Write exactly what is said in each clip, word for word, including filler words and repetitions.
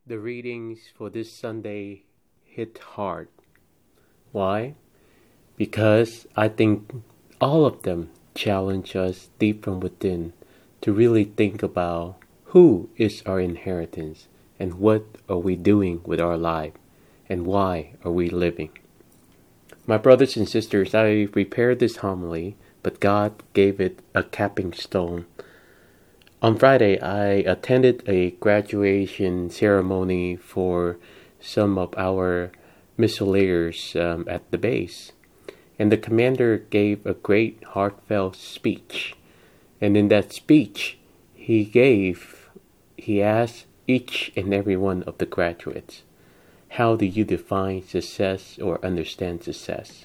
The readings for this Sunday hit hard. Why? Because I think all of them challenge us deep from within to really think about who is our inheritance and what are we doing with our life and why are we living. My brothers and sisters, I prepared this homily, but God gave it a capping stone. On Friday, I attended a graduation ceremony for some of our missileers um, at the base. And the commander gave a great heartfelt speech. And in that speech, he gave, he asked each and every one of the graduates, how do you define success or understand success?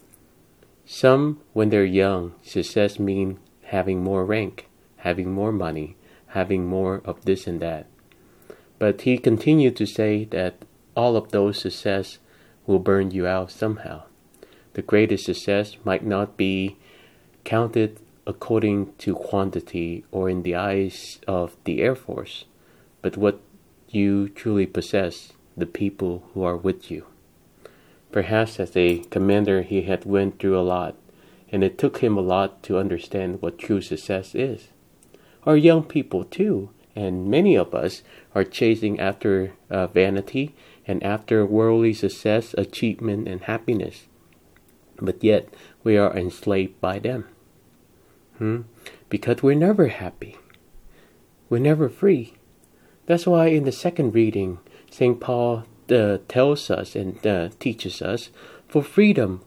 Some, when they're young, success means having more rank, having more money, having more of this and that. But he continued to say that all of those success will burn you out somehow. The greatest success might not be counted according to quantity or in the eyes of the Air Force, but what you truly possess, the people who are with you. Perhaps as a commander he had went through a lot, and it took him a lot to understand what true success is. Our young people too, and many of us are chasing after uh, vanity and after worldly success, achievement, and happiness. But yet we are enslaved by them. Hmm? Because we're never happy. We're never free. That's why in the second reading, Saint Paul uh, tells us and uh, teaches us for freedom.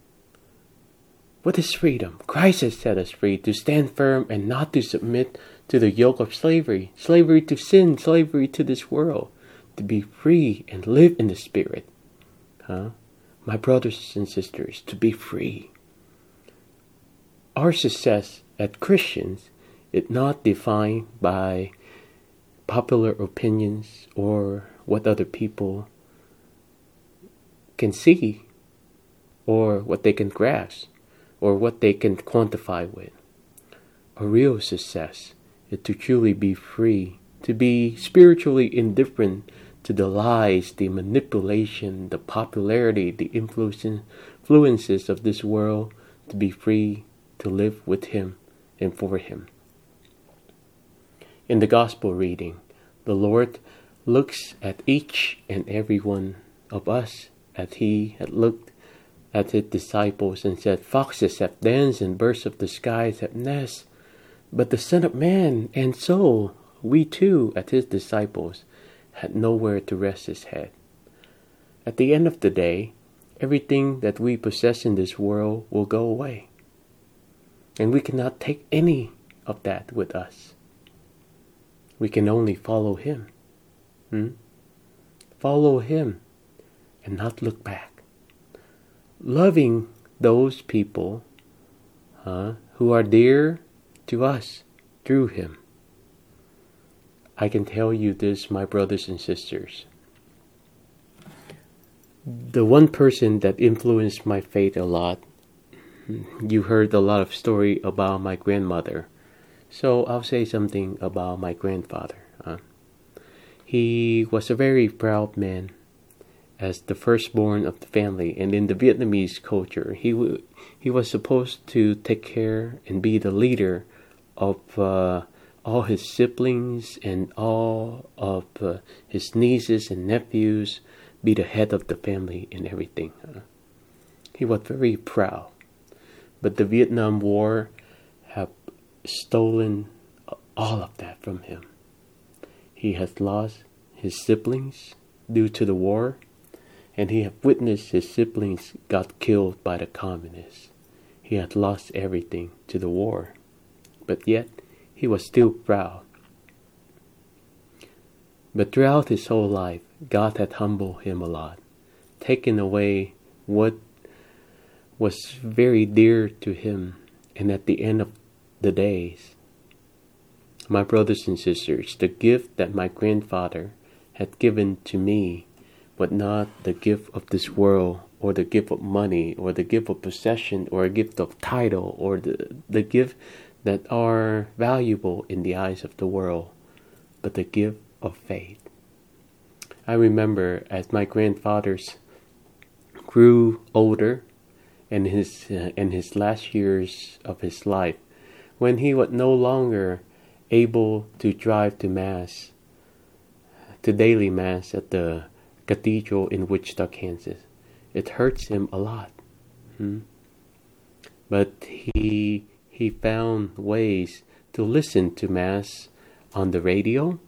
What is freedom? Christ has set us free to stand firm and not to submit to the yoke of slavery. Slavery to sin, slavery to this world. To be free and live in the Spirit. Huh? My brothers and sisters, to be free. Our success as Christians is not defined by popular opinions or what other people can see or what they can grasp or what they can quantify with. A real success is to truly be free, to be spiritually indifferent to the lies, the manipulation, the popularity, the influences of this world, to be free to live with Him and for Him. In the Gospel reading, the Lord looks at each and every one of us as He had looked at His disciples and said, foxes have dens and birds of the skies have nests, but the Son of Man, and so we too, as His disciples, had nowhere to rest His head. At the end of the day, everything that we possess in this world will go away. And we cannot take any of that with us. We can only follow Him. Hmm? Follow Him and not look back. Loving those people huh, who are dear to us through Him. I can tell you this, my brothers and sisters. The one person that influenced my faith a lot, you heard a lot of story about my grandmother. So I'll say something about my grandfather. Huh? He was a very proud man as the firstborn of the family. And in the Vietnamese culture, he, w- he was supposed to take care and be the leader of uh, all his siblings and all of uh, his nieces and nephews, be the head of the family and everything. Huh? He was very proud. But the Vietnam War have stolen all of that from him. He has lost his siblings due to the war, and he have witnessed his siblings got killed by the communists. He had lost everything to the war, but yet he was still proud. But throughout his whole life, God had humbled him a lot, taken away what was very dear to him, and at the end of the days, my brothers and sisters, the gift that my grandfather had given to me was not the gift of this world or the gift of money or the gift of possession or a gift of title or the, the gift that are valuable in the eyes of the world, but the gift of faith. I remember as my grandfathers grew older in his uh, in his last years of his life, when he was no longer able to drive to mass, to daily mass at the cathedral in Wichita, Kansas. It hurts him a lot. Hmm? But he he found ways to listen to mass on the radio.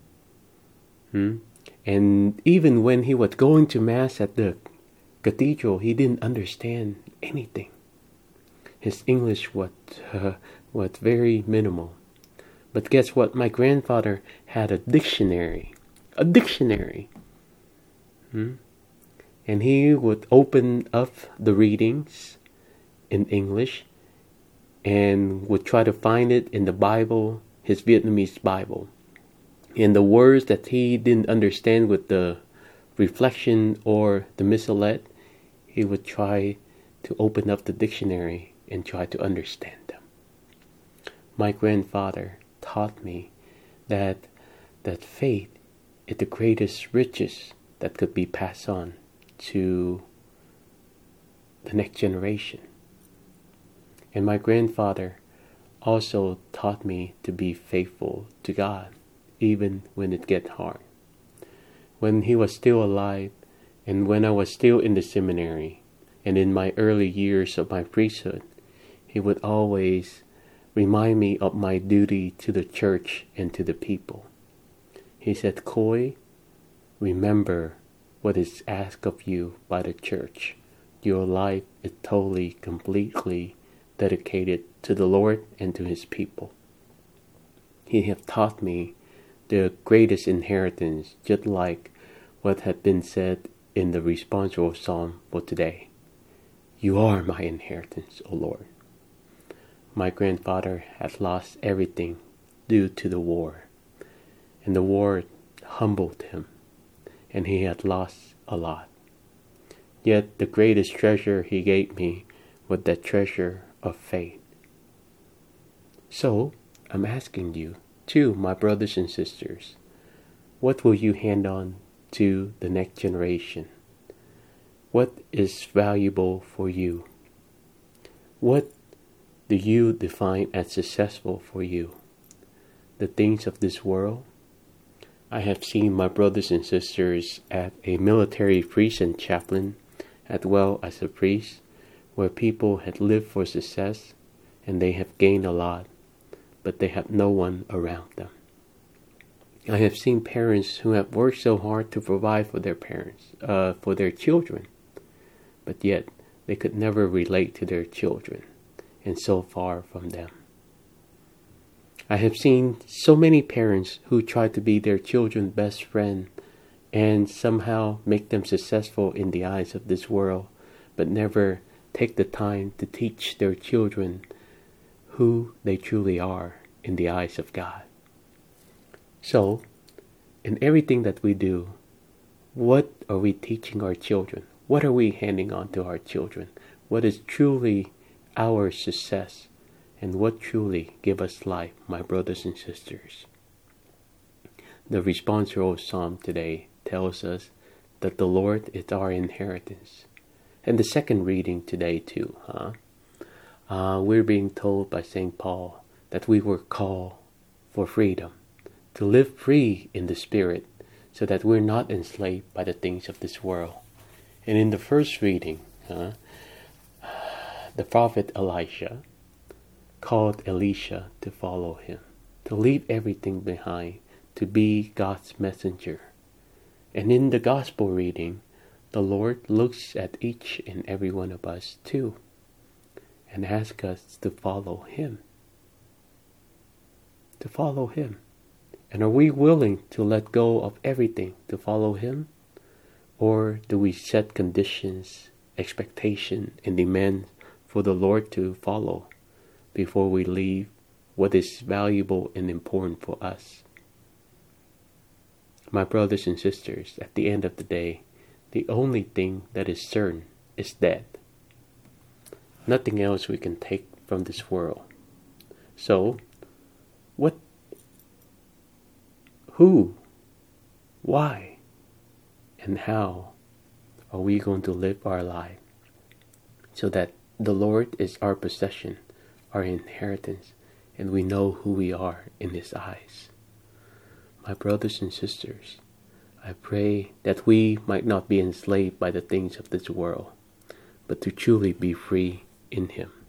Hmm? And even when he was going to mass at the cathedral, he didn't understand anything. His English was uh, was very minimal. But guess what? My grandfather had a dictionary. A dictionary. Hmm? And he would open up the readings in English and would try to find it in the Bible, his Vietnamese Bible. And the words that he didn't understand with the reflection or the missalette, he would try to open up the dictionary and try to understand them. My grandfather taught me that that faith is the greatest riches that could be passed on to the next generation. And my grandfather also taught me to be faithful to God, even when it gets hard. When he was still alive, and when I was still in the seminary, and in my early years of my priesthood, he would always remind me of my duty to the church and to the people. He said, "Coy, remember what is asked of you by the church. Your life is totally, completely dedicated to the Lord and to His people." He have taught me the greatest inheritance, just like what had been said in the responsorial psalm for today. You are my inheritance, O Lord. My grandfather had lost everything due to the war, and the war humbled him, and he had lost a lot. Yet the greatest treasure he gave me was that treasure of faith. So, I'm asking you, too, my brothers and sisters, what will you hand on to the next generation? What is valuable for you? What do you define as successful for you? The things of this world? I have seen my brothers and sisters at a military prison chaplain, as well as a priest, where people had lived for success and they have gained a lot, but they have no one around them. I have seen parents who have worked so hard to provide for their parents, uh, for their children, but yet they could never relate to their children, and so far from them. I have seen so many parents who try to be their children's best friend and somehow make them successful in the eyes of this world, but never take the time to teach their children who they truly are in the eyes of God. So, in everything that we do, what are we teaching our children? What are we handing on to our children? What is truly our success? And what truly give us life, my brothers and sisters? The responsorial psalm today tells us that the Lord is our inheritance. And the second reading today too, huh? Uh, we're being told by Saint Paul that we were called for freedom, to live free in the Spirit, so that we're not enslaved by the things of this world. And in the first reading, huh, the prophet Elisha called Elisha to follow him, to leave everything behind, to be God's messenger. And in the gospel reading, the Lord looks at each and every one of us too, and asks us to follow Him. To follow Him. And are we willing to let go of everything to follow Him? Or do we set conditions, expectation, and demand for the Lord to follow before we leave what is valuable and important for us? My brothers and sisters, at the end of the day, the only thing that is certain is death. Nothing else we can take from this world. So, what, who, why And how are we going to live our life so that the Lord is our possession, our inheritance, and we know who we are in His eyes? My brothers and sisters, I pray that we might not be enslaved by the things of this world, but to truly be free in Him.